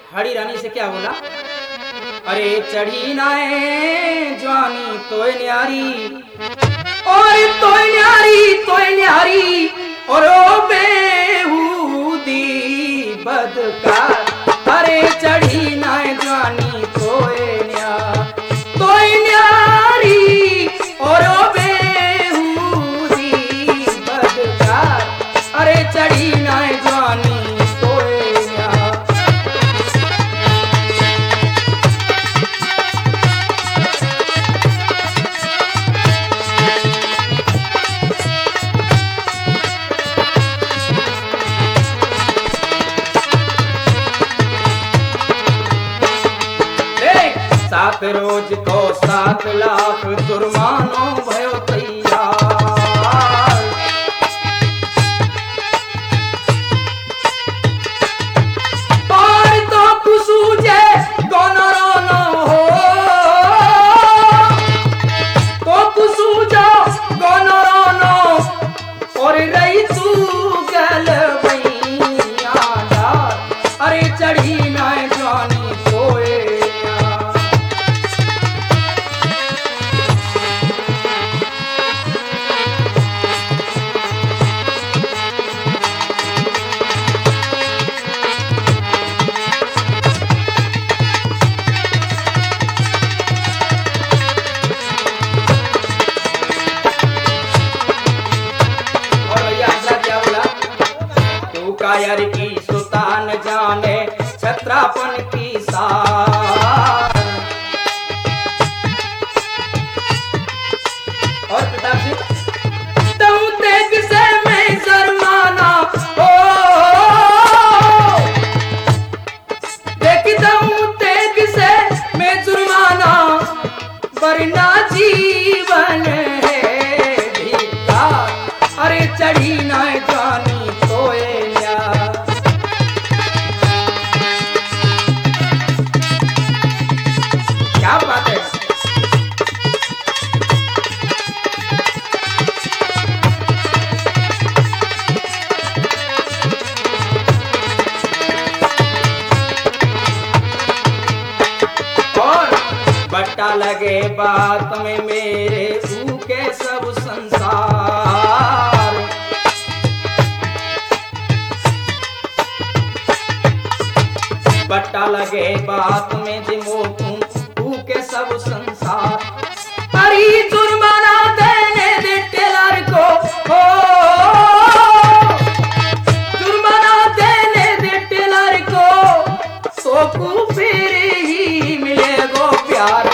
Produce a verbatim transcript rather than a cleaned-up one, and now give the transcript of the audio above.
हरी रानी से क्या बोला, अरे चढ़ी नाए जवानी तोय न्यारी, और तोय न्यारी तोय न्यारी और ओ बेहूदी बदकार। अरे चढ़ी नाए जवानी तोय न्या तोय न्यारी और ओ बेहूदी बदकार। अरे चढ़ी नाए जवानी सात रोज को सात लाख जुर्मानो भयो तैयार। पार तो कुसूजे दोनों रोनो हो, तो कुसूजा दोनों रोनो और रही तू गल भैया। अरे चढ़ी नाए जवानी सोए कायर की सुतान जाने छत्रापन की सार। और प्रताप सिंह तू तेग से मैं शर्माना हो, देखता हूँ तेग से मैं जुर्माना वरना जीवन है धिक्कार। अरे चढ़ी नाए जवानी तोए क्या बात है। और बट्टा लगे बात में मेरे भूखे सब संसार। बट्टा लगे बात में जिमो के सब संसार। अरे जुर्माना देने दे टेलर को हो, जुर्माना देने दे टेलर को, तो को फिर ही मिलेगो प्यार।